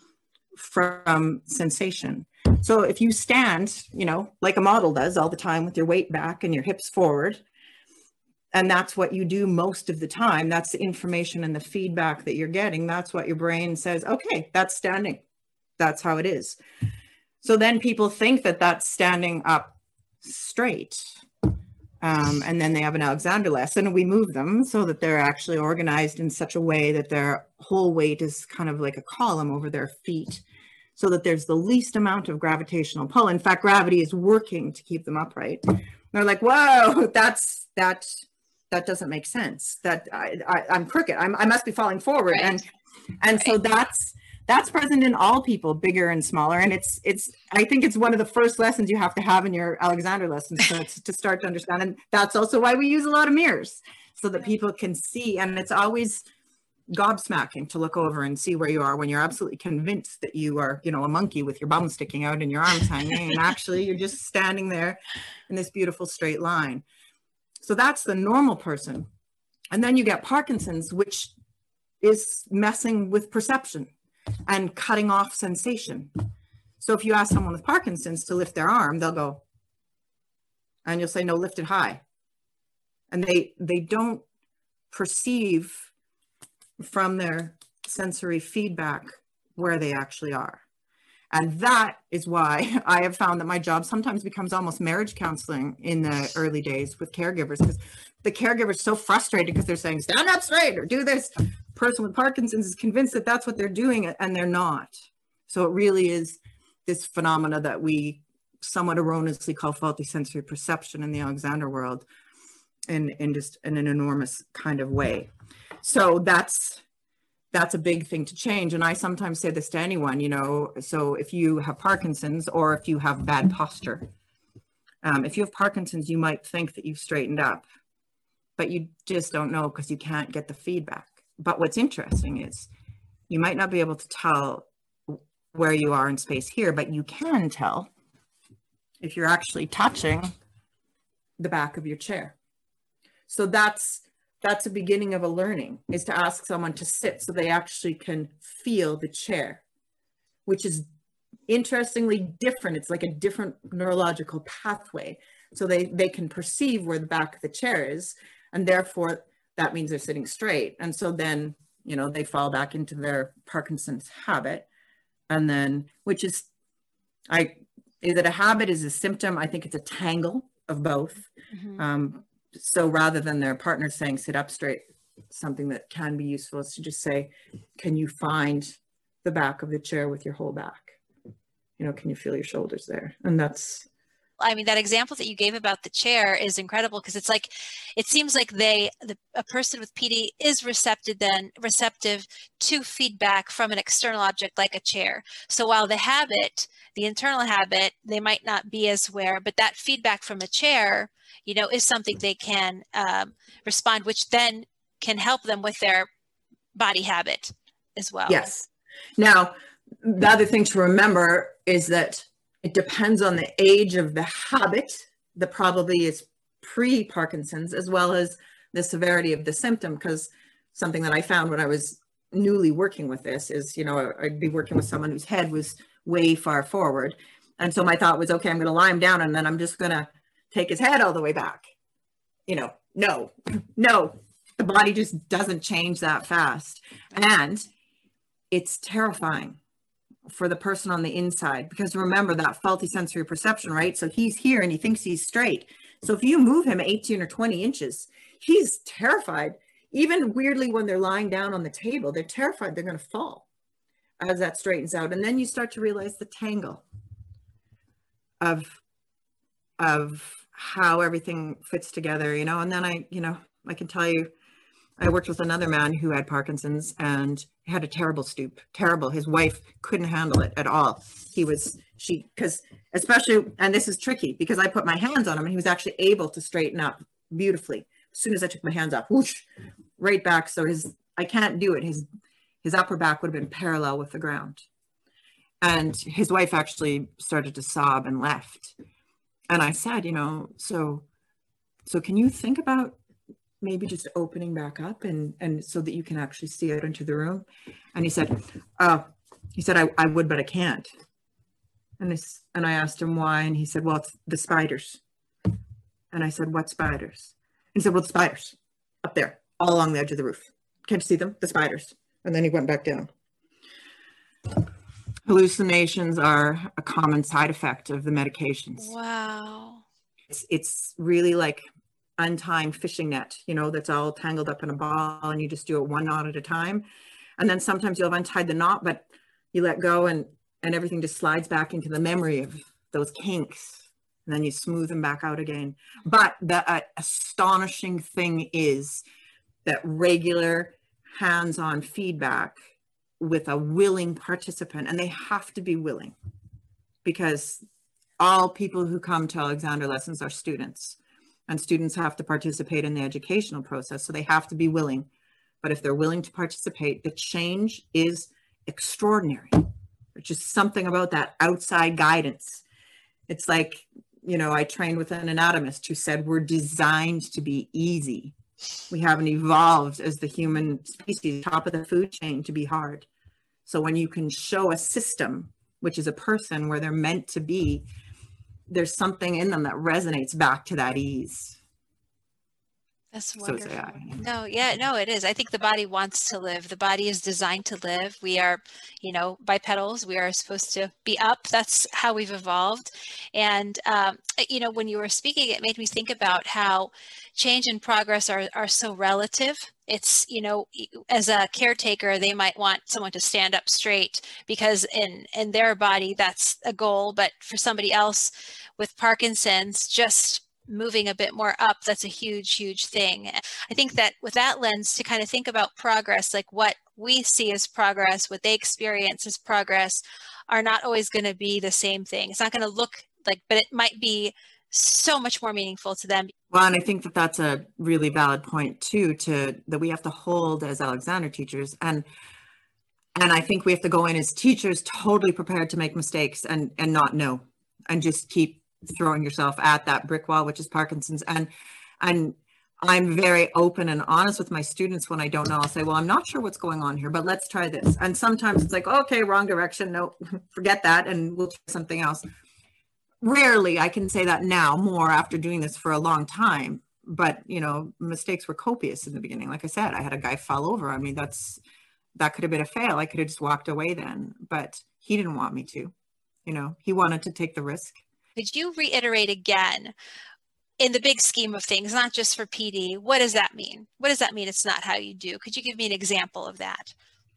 Speaker 3: from sensation. So if you stand, you know, like a model does all the time with your weight back and your hips forward, and that's what you do most of the time, that's the information and the feedback that you're getting. That's what your brain says, okay, that's standing. That's how it is. So then people think that that's standing up straight. Um, and then they have an Alexander lesson, and we move them so that they're actually organized in such a way that their whole weight is kind of like a column over their feet, so that there's the least amount of gravitational pull. In fact, gravity is working to keep them upright. And they're like, whoa, that's, that, that doesn't make sense. That I, I, I'm crooked. I'm, I must be falling forward. Right. And, and right. so that's, that's present in all people, bigger and smaller. And it's, it's, I think it's one of the first lessons you have to have in your Alexander lessons to, to start to understand. And that's also why we use a lot of mirrors, so that people can see. And it's always gobsmacking to look over and see where you are when you're absolutely convinced that you are, you know, a monkey with your bum sticking out and your arms hanging. And actually you're just standing there in this beautiful straight line. So that's the normal person. And then you get Parkinson's, which is messing with perception and cutting off sensation. So if you ask someone with Parkinson's to lift their arm, they'll go, and you'll say, no, lift it high. And they, they don't perceive from their sensory feedback where they actually are. And that is why I have found that my job sometimes becomes almost marriage counseling in the early days with caregivers, because the caregiver is so frustrated because they're saying, stand up straight or do this. Person with Parkinson's is convinced that that's what they're doing, and they're not. So it really is this phenomena that we somewhat erroneously call faulty sensory perception in the Alexander world, in, in just in an enormous kind of way. So that's, that's a big thing to change. And I sometimes say this to anyone, you know, so if you have Parkinson's, or if you have bad posture, um, if you have Parkinson's, you might think that you've straightened up, but you just don't know because you can't get the feedback. But what's interesting is you might not be able to tell where you are in space here, but you can tell if you're actually touching the back of your chair. So that's, that's a beginning of a learning, is to ask someone to sit so they actually can feel the chair, which is interestingly different. It's like a different neurological pathway. So they, they can perceive where the back of the chair is, and therefore that means they're sitting straight. And so then, you know, they fall back into their Parkinson's habit. And then, which is, I, is it a habit? Is a symptom? I think it's a tangle of both. Mm-hmm. Um, so rather than their partner saying, sit up straight, something that can be useful is to just say, can you find the back of the chair with your whole back? You know, can you feel your shoulders there? And that's,
Speaker 1: I mean, that example that you gave about the chair is incredible, because it's like, it seems like they, the, a person with P D is receptive then receptive to feedback from an external object like a chair. So while the habit, the internal habit, they might not be as aware, but that feedback from a chair, you know, is something they can um, respond, which then can help them with their body habit as well.
Speaker 3: Yes. Now, the other thing to remember is that it depends on the age of the habit that probably is pre-Parkinson's, as well as the severity of the symptom. Because something that I found when I was newly working with this is, you know, I'd be working with someone whose head was way far forward. And so my thought was, okay, I'm going to lie him down and then I'm just going to take his head all the way back. You know, no, no, the body just doesn't change that fast. And it's terrifying for the person on the inside, because remember that faulty sensory perception, right? So he's here and he thinks he's straight. So if you move him eighteen or twenty inches, he's terrified. Even weirdly, when they're lying down on the table, they're terrified they're going to fall as that straightens out. And then you start to realize the tangle of, of how everything fits together, you know? And then I, you know, I can tell you, I worked with another man who had Parkinson's and had a terrible stoop, terrible. His wife couldn't handle it at all. He was, she, because especially, and this is tricky because I put my hands on him and he was actually able to straighten up beautifully. As soon as I took my hands off, whoosh, right back. So his, I can't do it. His, his upper back would have been parallel with the ground. And his wife actually started to sob and left. and I said, you know, so, so can you think about maybe just opening back up and, and so that you can actually see out into the room? And he said, uh, he said, I, I would, but I can't. And this, and I asked him why, and he said, well, it's the spiders. And I said, what spiders? And he said, well, the spiders up there, all along the edge of the roof. Can't you see them? The spiders. And then he went back down. Hallucinations are a common side effect of the medications.
Speaker 1: Wow.
Speaker 3: It's, it's really like untying fishing net, you know, that's all tangled up in a ball, and you just do it one knot at a time. And then sometimes you'll have untied the knot, but you let go and, and everything just slides back into the memory of those kinks. And then you smooth them back out again. But the uh, astonishing thing is that regular hands-on feedback with a willing participant, and they have to be willing, because all people who come to Alexander lessons are students, and students have to participate in the educational process. So they have to be willing. But if they're willing to participate, the change is extraordinary. There's just something about that outside guidance. It's like, you know, I trained with an anatomist who said, we're designed to be easy. We haven't evolved as the human species, top of the food chain, to be hard. So when you can show a system, which is a person, where they're meant to be, there's something in them that resonates back to that ease.
Speaker 1: That's
Speaker 3: So
Speaker 1: wonderful.
Speaker 3: say I.
Speaker 1: No, yeah, no, it is. I think the body wants to live. The body is designed to live. We are, you know, bipedals. We are supposed to be up. That's how we've evolved. And, um, you know, when you were speaking, it made me think about how change and progress are, are so relative. It's, you know, as a caretaker, they might want someone to stand up straight because in, in their body, that's a goal. But for somebody else with Parkinson's, just moving a bit more up, that's a huge, huge thing. I think that with that lens, to kind of think about progress, like what we see as progress, what they experience as progress, are not always going to be the same thing. It's not going to look like, but it might be so much more meaningful to them.
Speaker 3: Well, and I think that that's a really valid point too, to that we have to hold as Alexander teachers. And and I think we have to go in as teachers totally prepared to make mistakes and and not know, and just keep throwing yourself at that brick wall, which is Parkinson's. And and I'm very open and honest with my students when I don't know. I'll say, well, I'm not sure what's going on here, but let's try this. And sometimes it's like, okay, wrong direction. No, forget that. And we'll try something else. Rarely, I can say that now, more after doing this for a long time. But, you know, mistakes were copious in the beginning. Like I said, I had a guy fall over. I mean, that's, that could have been a fail. I could have just walked away then, but he didn't want me to, you know, he wanted to take the risk.
Speaker 1: Could you reiterate again, in the big scheme of things, not just for P D, what does that mean? What does that mean it's not how you do? Could you give me an example of that?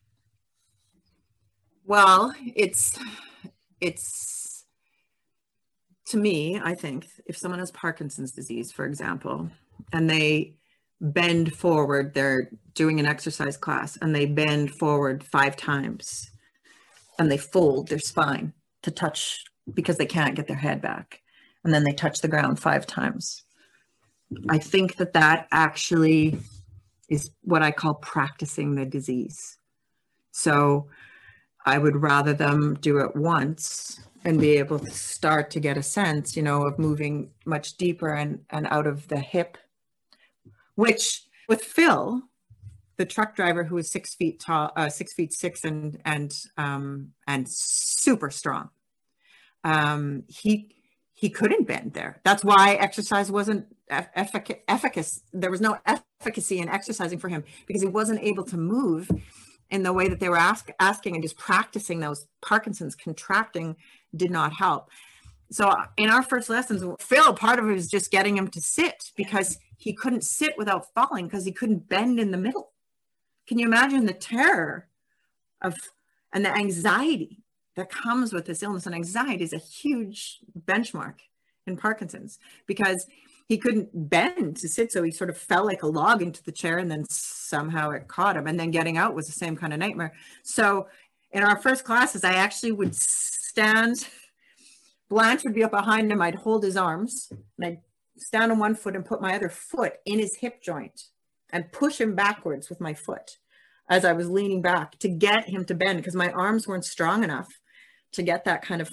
Speaker 3: Well, it's, it's, to me, I think if someone has Parkinson's disease, for example, and they bend forward, they're doing an exercise class and they bend forward five times and they fold their spine to touch, because they can't get their head back. And then they touch the ground five times. I think that that actually is what I call practicing the disease. So I would rather them do it once and be able to start to get a sense, you know, of moving much deeper and, and out of the hip, which with Phil, the truck driver who was six feet tall, uh, six feet six and, and, um, and super strong. Um, he, he couldn't bend there. That's why exercise wasn't effic- efficacious. There was no efficacy in exercising for him, because he wasn't able to move in the way that they were ask, asking, and just practicing those Parkinson's contracting did not help. So in our first lessons, Phil, part of it was just getting him to sit, because he couldn't sit without falling because he couldn't bend in the middle. Can you imagine the terror of, and the anxiety that comes with this illness? And anxiety is a huge benchmark in Parkinson's, because he couldn't bend to sit. So he sort of fell like a log into the chair, and then somehow it caught him. And then getting out was the same kind of nightmare. So in our first classes, I actually would stand, Blanche would be up behind him. I'd hold his arms and I'd stand on one foot and put my other foot in his hip joint and push him backwards with my foot as I was leaning back to get him to bend, because my arms weren't strong enough to get that kind of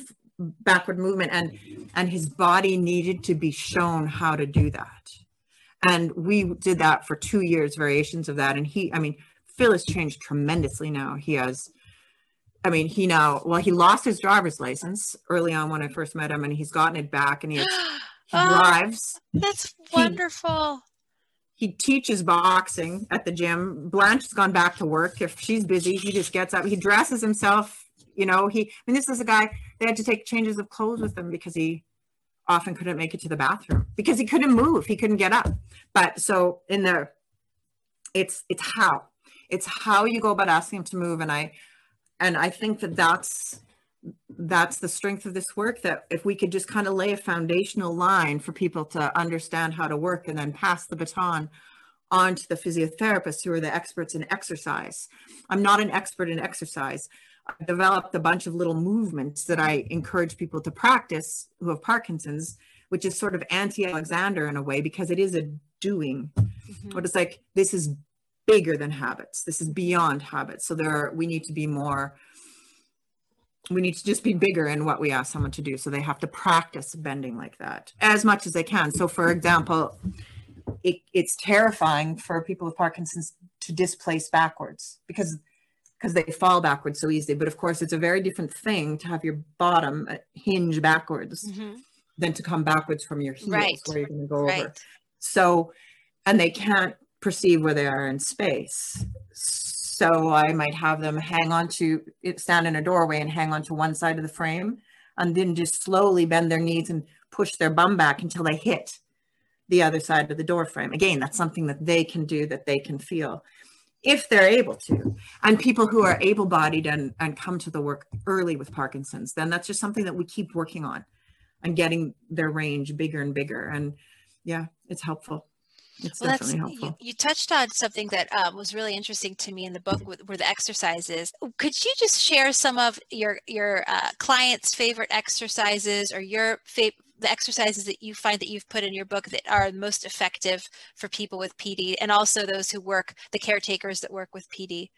Speaker 3: backward movement, and and his body needed to be shown how to do that. And we did that for two years, variations of that. And he, I mean, Phil has changed tremendously now. He has, I mean, he now, well, he lost his driver's license early on when I first met him, and he's gotten it back, and he, has, he
Speaker 1: oh,
Speaker 3: drives.
Speaker 1: That's wonderful.
Speaker 3: He, he teaches boxing at the gym. Blanche has gone back to work. If she's busy, he just gets up. He dresses himself, you know, he, I mean, this is a guy, they had to take changes of clothes with him because he often couldn't make it to the bathroom because he couldn't move. He couldn't get up. But so in the, it's, it's how, it's how you go about asking him to move. And I, and I think that that's, that's the strength of this work, that if we could just kind of lay a foundational line for people to understand how to work and then pass the baton on to the physiotherapists who are the experts in exercise. I'm not an expert in exercise. I developed a bunch of little movements that I encourage people to practice who have Parkinson's, which is sort of anti-Alexander in a way, because it is a doing. Mm-hmm. But it's like, this is bigger than habits. This is beyond habits. So there are, we need to be more, we need to just be bigger in what we ask someone to do. So they have to practice bending like that as much as they can. So for example, it, it's terrifying for people with Parkinson's to displace backwards because because they fall backwards so easily. But of course, it's a very different thing to have your bottom hinge backwards mm-hmm. than to come backwards from your heels right. where you're going to go right. over. So, and they can't perceive where they are in space. So I might have them hang on to, stand in a doorway and hang on to one side of the frame, and then just slowly bend their knees and push their bum back until they hit the other side of the door frame. Again, that's something that they can do, that they can feel, if they're able to. And people who are able-bodied and, and come to the work early with Parkinson's, then that's just something that we keep working on and getting their range bigger and bigger. And yeah, it's helpful. It's well, definitely helpful.
Speaker 1: You, you touched on something that um, was really interesting to me in the book, with, were the exercises. Could you just share some of your your uh, clients' favorite exercises, or your favorite the exercises that you find that you've put in your book that are most effective for people with P D, and also those who work, the caretakers that work with P D?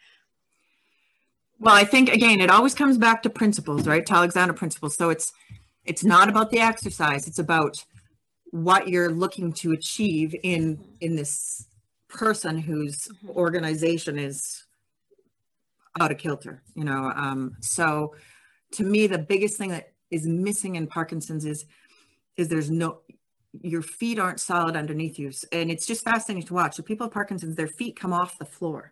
Speaker 3: Well, I think, again, it always comes back to principles, right? To Alexander principles. So it's, it's not about the exercise. It's about what you're looking to achieve in, in this person whose organization is out of kilter, you know? Um, so to me, the biggest thing that is missing in Parkinson's is is there's no, your feet aren't solid underneath you. And it's just fascinating to watch. So people with Parkinson's, their feet come off the floor,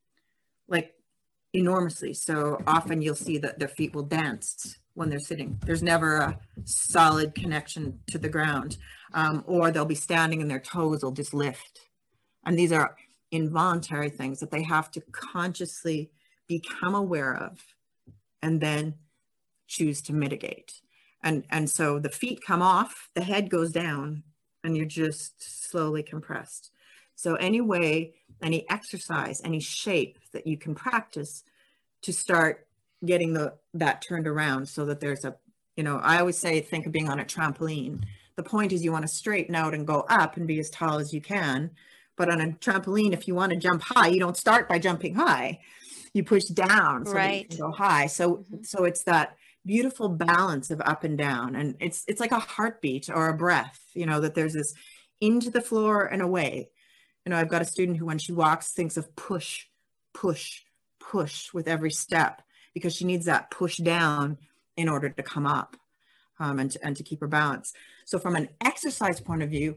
Speaker 3: like enormously. So often you'll see that their feet will dance when they're sitting. There's never a solid connection to the ground. Um, or they'll be standing and their toes will just lift. And these are involuntary things that they have to consciously become aware of and then choose to mitigate. And, and so the feet come off, the head goes down, and you're just slowly compressed. So any way, any exercise, any shape that you can practice to start getting the that turned around, so that there's a, you know, I always say, think of being on a trampoline. The point is you want to straighten out and go up and be as tall as you can. But on a trampoline, if you want to jump high, you don't start by jumping high. You push down so right. that you can go high. So, mm-hmm. so it's that beautiful balance of up and down. And it's, it's like a heartbeat or a breath, you know, that there's this into the floor and away. You know, I've got a student who, when she walks, thinks of push, push, push with every step, because she needs that push down in order to come up um, and, to, and to keep her balance. So from an exercise point of view,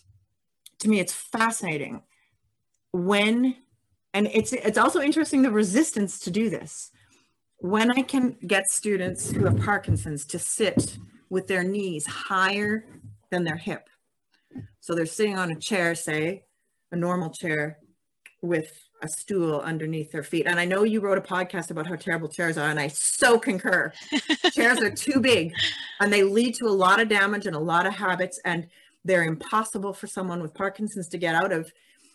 Speaker 3: to me, it's fascinating when, and it's, it's also interesting, the resistance to do this. When I can get students who have Parkinson's to sit with their knees higher than their hip. So they're sitting on a chair, say a normal chair, with a stool underneath their feet. And I know you wrote a podcast about how terrible chairs are, and I so concur. Chairs are too big, and they lead to a lot of damage and a lot of habits, and they're impossible for someone with Parkinson's to get out of,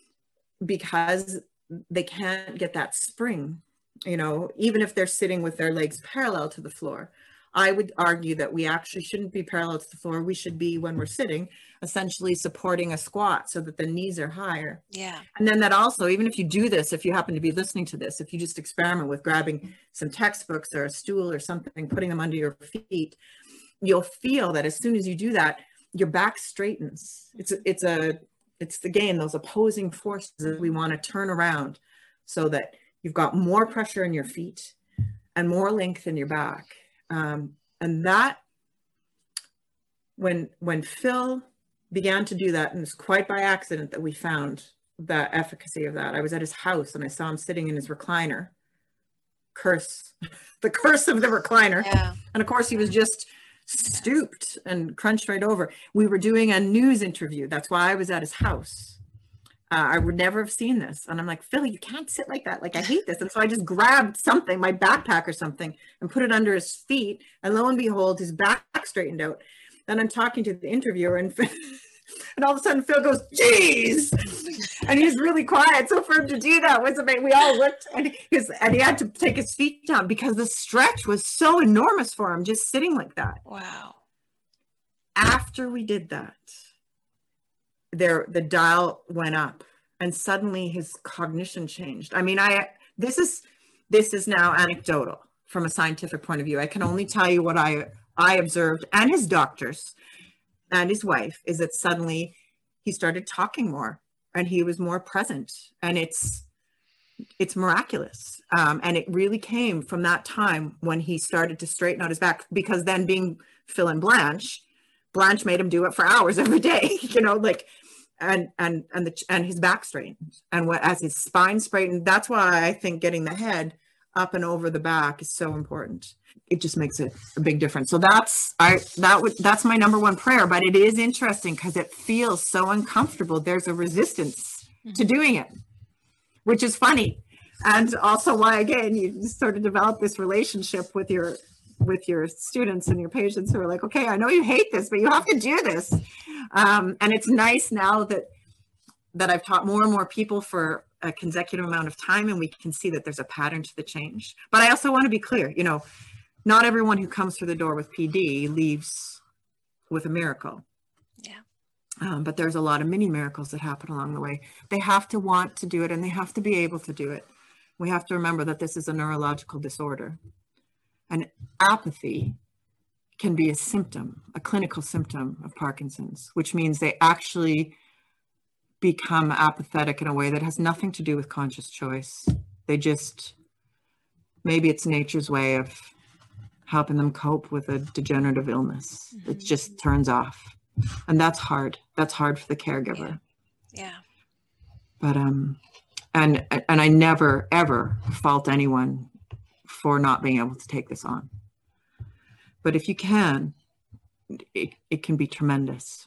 Speaker 3: because they can't get that spring. You know, even if they're sitting with their legs parallel to the floor. I would argue that we actually shouldn't be parallel to the floor. We should be, when we're sitting, essentially supporting a squat so that the knees are higher.
Speaker 1: Yeah.
Speaker 3: And then that also, even if you do this, if you happen to be listening to this, if you just experiment with grabbing some textbooks or a stool or something, putting them under your feet, you'll feel that as soon as you do that, your back straightens. It's a, it's a, it's again, those opposing forces that we want to turn around so that you've got more pressure in your feet and more length in your back. Um, and that, when, when Phil began to do that, and it's quite by accident that we found the efficacy of that. I was at his house and I saw him sitting in his recliner. Curse, the curse of the recliner.
Speaker 1: Yeah.
Speaker 3: And of course he was just stooped and crunched right over. We were doing a news interview. That's why I was at his house. Uh, I would never have seen this. And I'm like, Phil, you can't sit like that. Like, I hate this. And so I just grabbed something, my backpack or something, and put it under his feet. And lo and behold, his back straightened out. Then I'm talking to the interviewer, and and all of a sudden Phil goes, geez. And he's really quiet. So for him to do that was amazing. We all looked, and, his, and he had to take his feet down because the stretch was so enormous for him, just sitting like that.
Speaker 1: Wow.
Speaker 3: After we did that, there the dial went up, and suddenly his cognition changed. I mean, I this is this is now anecdotal from a scientific point of view. I can only tell you what I I observed, and his doctors and his wife, is that suddenly he started talking more and he was more present, and it's it's miraculous. Um, and it really came from that time when he started to straighten out his back, because then being Phil and Blanche, Blanche made him do it for hours every day, you know, like, and, and, and the, and his back straightened, and what, as his spine straightened, that's why I think getting the head up and over the back is so important. It just makes it a big difference. So that's, I, that would, that's my number one prayer, but it is interesting because it feels so uncomfortable. There's a resistance mm-hmm. to doing it, which is funny. And also why, again, you sort of develop this relationship with your, with your students and your patients who are like, okay, I know you hate this, but you have to do this. Um, and it's nice now that, that I've taught more and more people for a consecutive amount of time, and we can see that there's a pattern to the change. But I also want to be clear, you know, not everyone who comes through the door with P D leaves with a miracle.
Speaker 1: Yeah.
Speaker 3: Um, but there's a lot of mini miracles that happen along the way. They have to want to do it, and they have to be able to do it. We have to remember that this is a neurological disorder, and apathy can be a symptom, a clinical symptom of Parkinson's, which means they actually become apathetic in a way that has nothing to do with conscious choice. They just, maybe it's nature's way of helping them cope with a degenerative illness. Mm-hmm. It just turns off. And that's hard. That's hard for the caregiver.
Speaker 1: Yeah. yeah.
Speaker 3: But, um, and, and I never, ever fault anyone for not being able to take this on. But if you can, it, it can be tremendous.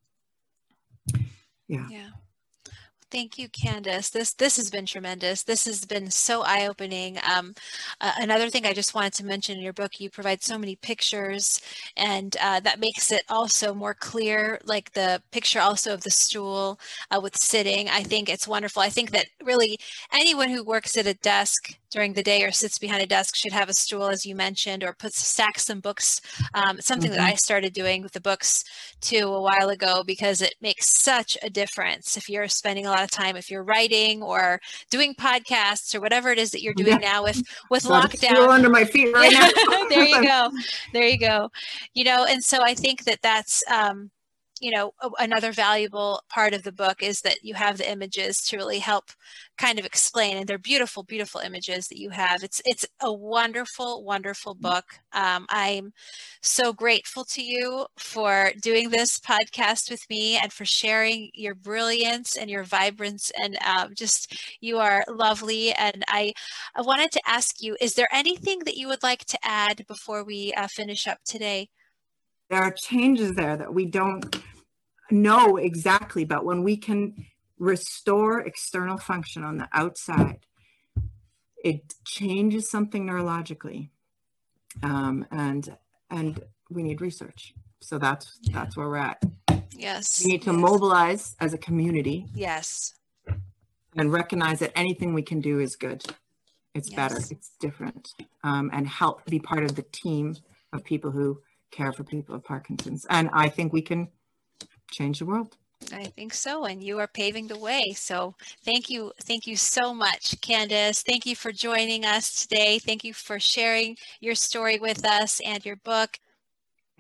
Speaker 3: Yeah.
Speaker 1: Yeah. Thank you, Candace. This this has been tremendous. This has been so eye-opening. Um, uh, another thing I just wanted to mention, in your book, you provide so many pictures, and uh, that makes it also more clear, like the picture also of the stool uh, with sitting. I think it's wonderful. I think that really anyone who works at a desk during the day or sits behind a desk should have a stool, as you mentioned, or puts stacks some books. Um, something mm-hmm. that I started doing with the books too a while ago, because it makes such a difference if you're spending a lot of time, if you're writing or doing podcasts or whatever it is that you're doing yeah. now with with
Speaker 3: Got
Speaker 1: lockdown.
Speaker 3: A stool under my feet right now.
Speaker 1: There you go. There you go. You know, and so I think that that's um, you know, another valuable part of the book is that you have the images to really help kind of explain, and they're beautiful, beautiful images that you have. It's it's a wonderful, wonderful book. Um, I'm so grateful to you for doing this podcast with me and for sharing your brilliance and your vibrance, and um, just, you are lovely. And I, I wanted to ask you, is there anything that you would like to add before we uh, finish up today?
Speaker 3: There are changes there that we don't know exactly, but when we can restore external function on the outside, it changes something neurologically, um, and and we need research. So that's that's where we're at.
Speaker 1: Yes,
Speaker 3: we need to
Speaker 1: yes.
Speaker 3: mobilize as a community.
Speaker 1: Yes,
Speaker 3: and recognize that anything we can do is good. It's yes. better. It's different, um, and help be part of the team of people who care for people with Parkinson's. And I think we can change the world.
Speaker 1: I think so, and you are paving the way. So thank you. Thank you so much, Candace. Thank you for joining us today. Thank you for sharing your story with us and your book.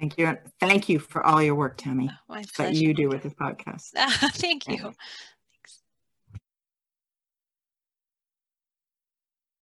Speaker 3: Thank you. Thank you for all your work, Tammy,
Speaker 1: My
Speaker 3: that
Speaker 1: pleasure.
Speaker 3: you do with this podcast.
Speaker 1: Thank you.